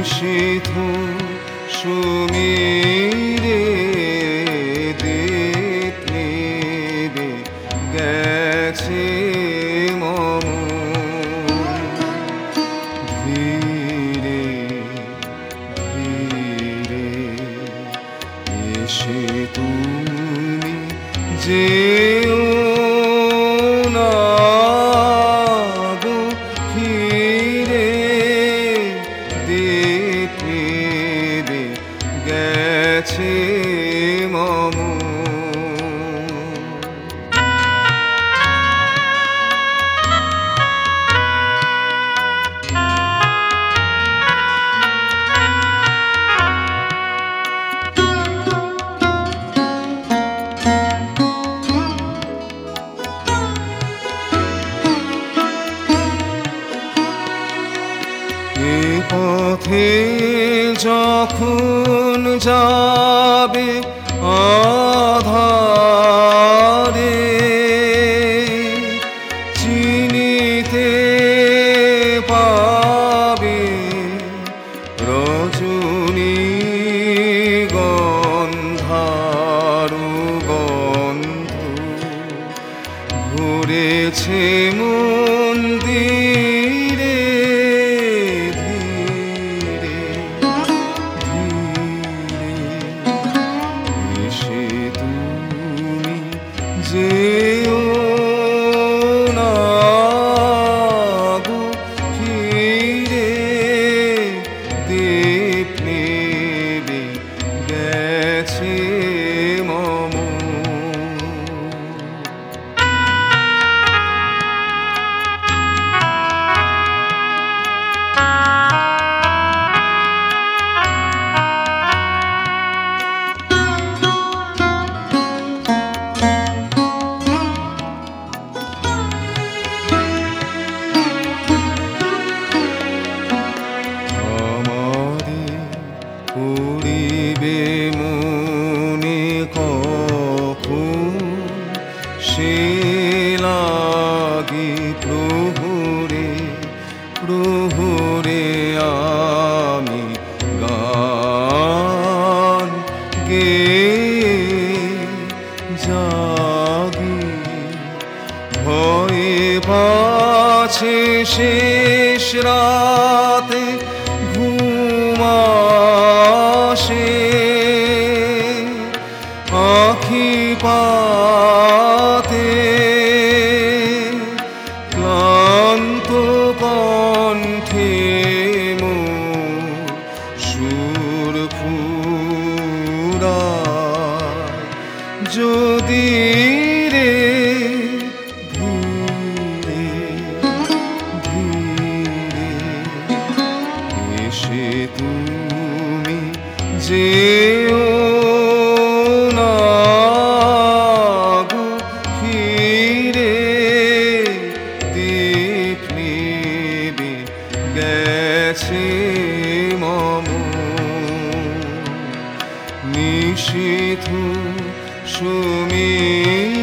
নিশীথু সুমিরে দীপ নিবে গেছে মম ধীরে ধীরে এসে তুমি যেও না গো ফিরে দীপ নিবে গেছে মম এ পথে যখন যাবে আধারে চিনিতে পাবে রজনী গন্ধারু গন্ধ ঘুরেছে মন্দিরে যেও না গো ফিরে দীপ নিবে গেছে মম পড়িবে মনে কখন সে লাগি প্রহরে প্রহরে আমি গান গেয়ে জাগি ভয়ে পাছে শেষ রাতে ঘুমাসে আখি পাতে ক্লান্ত কণ্ঠে মোর সুর ফুরায় যদি রে ধীরে ধীরে এসে তুমি যেও না গো ফিরে দীপ নিবে গেছে মম নিশীথু সুমিরে